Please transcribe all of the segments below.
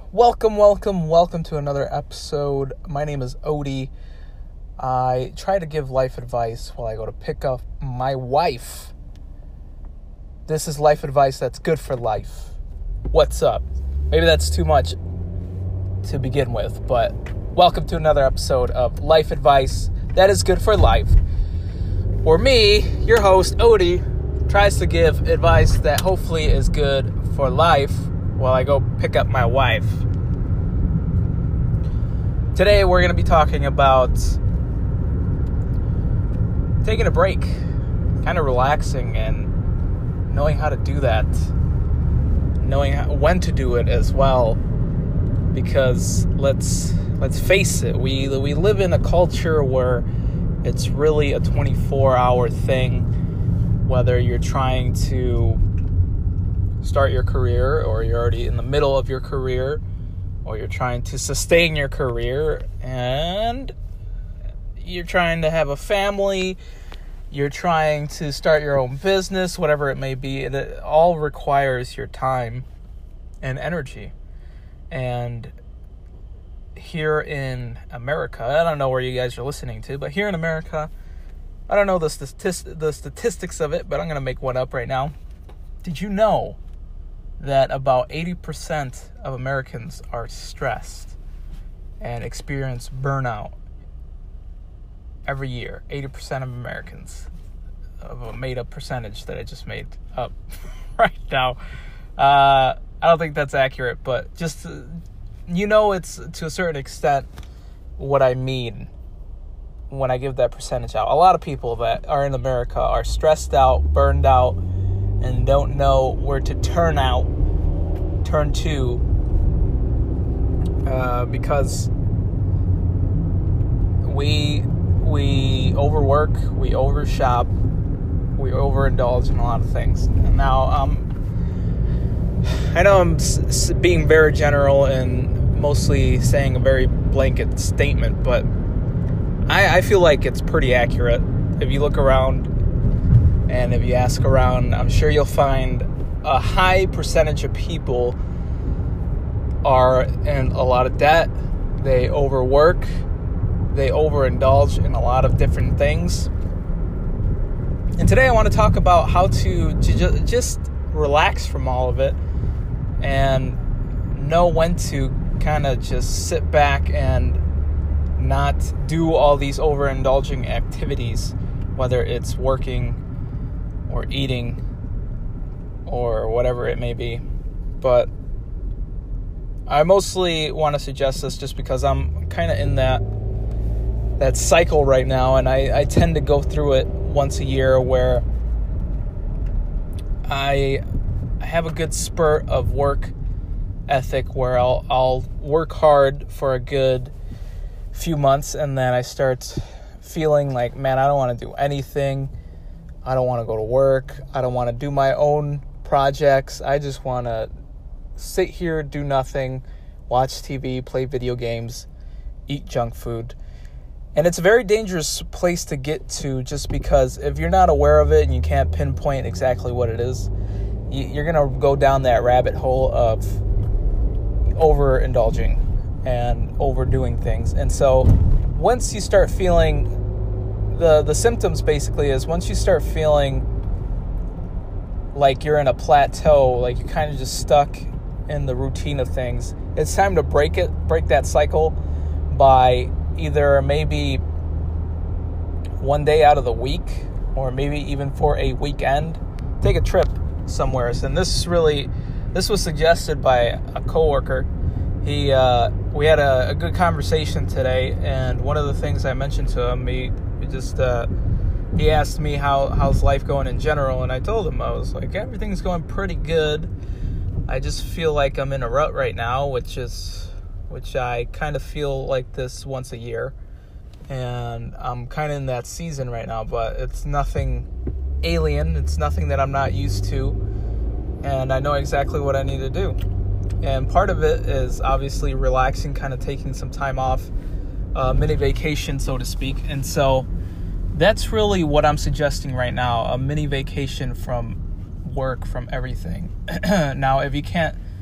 Welcome to another episode. My name is Odie. I try to give life advice while I go to pick up my wife. This is life advice that's good for life. What's up? Maybe that's too much to begin with, but welcome to another episode of Life Advice that is good for life. Or me, your host, Odie, tries to give advice that hopefully is good for life while I go pick up my wife. Today we're going to be talking about taking a break, kind of relaxing and knowing how to do that, knowing when to do it as well, because let's face it, we live in a culture where it's really a 24-hour thing, whether you're trying to start your career or you're already in the middle of your career or you're trying to sustain your career and you're trying to have a family, you're trying to start your own business, whatever it may be. It all requires your time and energy. And here in America, I don't know where you guys are listening to, but here in America, I don't know the statistics of it, but I'm going to make one up right now. Did you know that about 80% of Americans are stressed and experience burnout every year? 80% of Americans, of a made-up percentage that I just made up right now. I don't think that's accurate, but just, it's to a certain extent what I mean when I give that percentage out. A lot of people that are in America are stressed out, burned out, and don't know where to turn to, because we overwork, we overshop, we overindulge in a lot of things. And now, I know I'm being very general and mostly saying a very blanket statement, but I feel like it's pretty accurate. If you look around and if you ask around, I'm sure you'll find a high percentage of people are in a lot of debt. They overwork. They overindulge in a lot of different things. And today I want to talk about how to just relax from all of it and know when to kind of just sit back and not do all these overindulging activities, whether it's working or eating or whatever it may be. But I mostly want to suggest this just because I'm kind of in that cycle right now, and I tend to go through it once a year where I have a good spurt of work ethic where I'll work hard for a good few months, and then I start feeling like, man, I don't want to do anything. I don't want to go to work. I don't want to do my own projects. I just want to sit here, do nothing, watch TV, play video games, eat junk food. And it's a very dangerous place to get to, just because if you're not aware of it and you can't pinpoint exactly what it is, you're going to go down that rabbit hole of overindulging and overdoing things. And so once you start feeling the symptoms, basically, is once you start feeling like you're in a plateau, like you're kind of just stuck in the routine of things, it's time to break that cycle by either maybe one day out of the week, or maybe even for a weekend, take a trip somewhere. And this was suggested by a coworker. We had a good conversation today, and one of the things I mentioned to him, he asked me how's life going in general, and I told him, I was like, everything's going pretty good. I just feel like I'm in a rut right now, which I kind of feel like this once a year, and I'm kind of in that season right now, but it's nothing alien. It's nothing that I'm not used to, and I know exactly what I need to do. And part of it is obviously relaxing, kind of taking some time off, mini vacation, so to speak. And so that's really what I'm suggesting right now, a mini vacation from work, from everything. Now, if you can't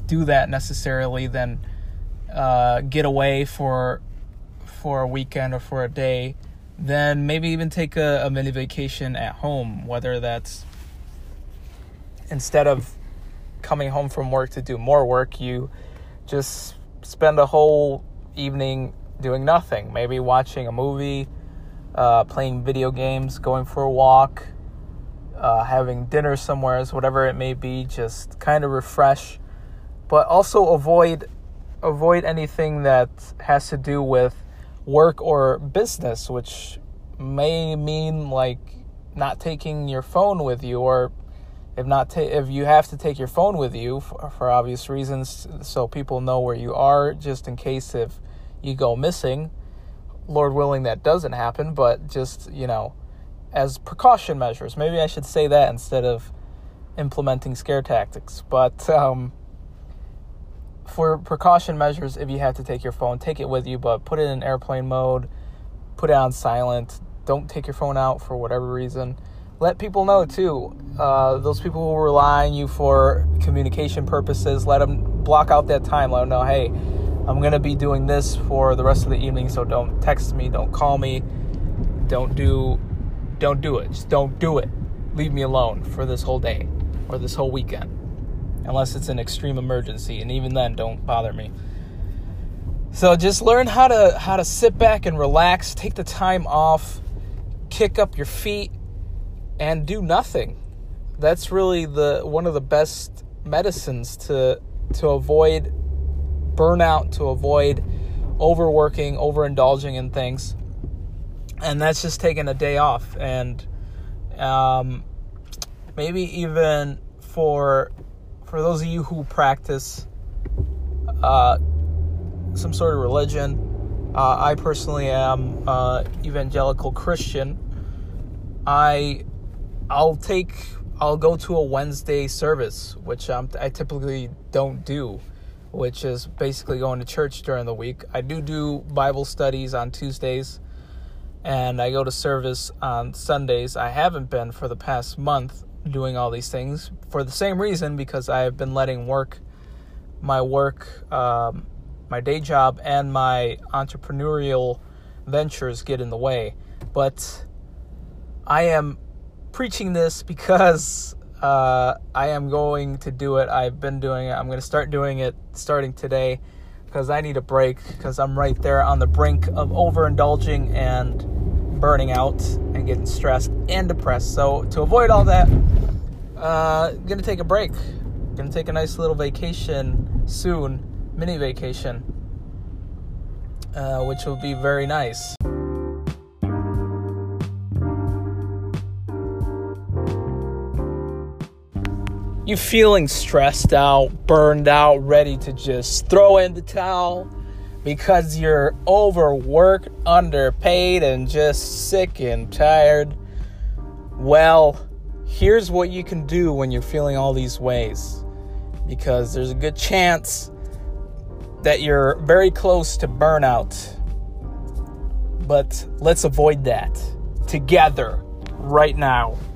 do that necessarily, then get away for a weekend or for a day, then maybe even take a mini vacation at home, whether that's instead of coming home from work to do more work, you just spend a whole evening doing nothing, maybe watching a movie, playing video games, going for a walk, having dinner somewhere, whatever it may be. Just kind of refresh, but also avoid anything that has to do with work or business, which may mean like not taking your phone with you, or if you have to take your phone with you for obvious reasons, so people know where you are, just in case if you go missing. Lord willing, that doesn't happen, but just, as precaution measures. Maybe I should say that instead of implementing scare tactics. But for precaution measures, if you have to take your phone, take it with you, but put it in airplane mode, put it on silent. Don't take your phone out for whatever reason. Let people know, too. Those people who rely on you for communication purposes, let them block out that time. Let them know, hey, I'm going to be doing this for the rest of the evening, so don't text me, don't call me, don't do it. Just don't do it. Leave me alone for this whole day or this whole weekend, unless it's an extreme emergency, and even then, don't bother me. So just learn how to sit back and relax, take the time off, kick up your feet, and do nothing. That's really one of the best medicines to avoid burnout, to avoid overworking, overindulging in things. And that's just taking a day off. And maybe even for those of you who practice some sort of religion, I personally am evangelical Christian. I'll go to a Wednesday service, which I typically don't do, which is basically going to church during the week. I do Bible studies on Tuesdays, and I go to service on Sundays. I haven't been for the past month doing all these things for the same reason, because I have been letting my day job and my entrepreneurial ventures get in the way. But I am preaching this because I am going to do it. I've been doing it. I'm going to start doing it starting today, because I need a break, because I'm right there on the brink of overindulging and burning out and getting stressed and depressed. So to avoid all that, I'm going to take a break. I'm going to take a nice little vacation soon, mini vacation, which will be very nice. You feeling stressed out, burned out, ready to just throw in the towel because you're overworked, underpaid, and just sick and tired? Well, here's what you can do when you're feeling all these ways, because there's a good chance that you're very close to burnout. But let's avoid that together right now.